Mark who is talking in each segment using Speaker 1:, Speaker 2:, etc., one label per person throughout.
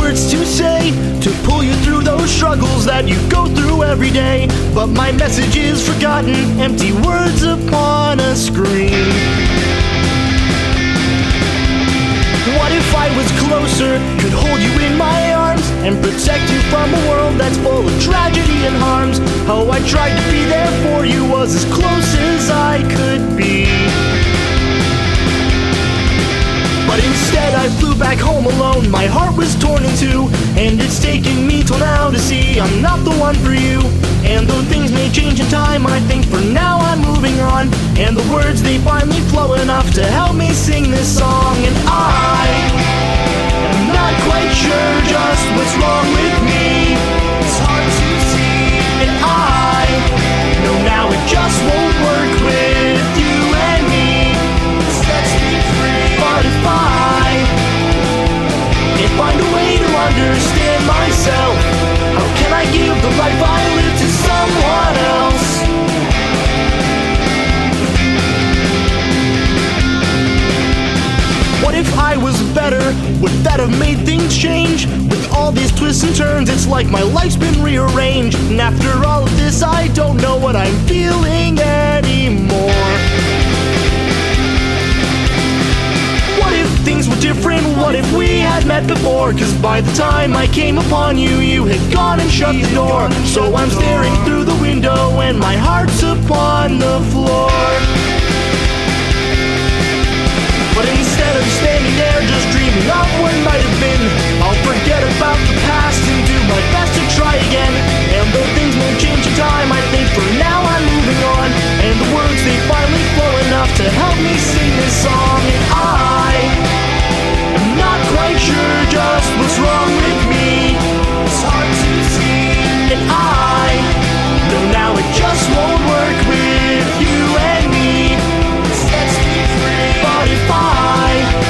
Speaker 1: words to say to pull you through those struggles that you go through every day. But my message is forgotten, empty words upon a screen. What if I was closer, could hold you in my arms and protect you from a world that's full of tragedy and harms? How I tried to be there for you was as close as I could be. But instead I flew back home alone, my heart was torn in two, and it's taken me till now to see I'm not the one for you. And though things may change in time, I think for now I'm moving on, and the words they finally flow enough to help me sing this song. And I am not quite sure just what's wrong with me, it's hard to see. And I know now it just won't work with you and me, let's be free. But if I can't find a way to understand myself, how can I give the life I live to someone else? What if I was better? Would that have made things change? With all these twists and turns, it's like my life's been rearranged. And after all of this, I don't know what I'm feeling anymore. What if things were different? What if we had met before? Cause by the time I came upon you, you had gone and shut the door. So I'm staring through the window and my heart's upon the floor. But instead of standing there just dreaming of what might have been, I'll forget about the past and do my best to try again. And though things may change in time, I think for now I'm moving on, and the words they finally flow enough to help me sing this song. And I am not quite sure just what's wrong with me, it's hard to see. And I know now it just won't work with you and me, let's be free. But if I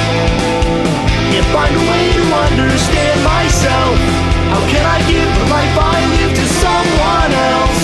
Speaker 1: can't find a way to understand myself, how can I give the life I live to someone else?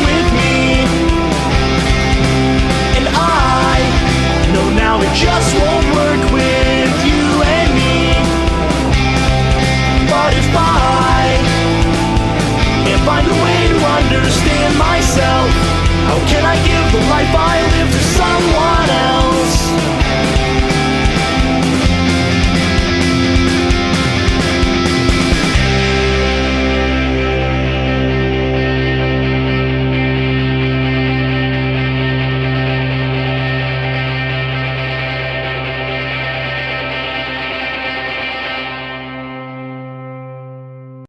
Speaker 1: Just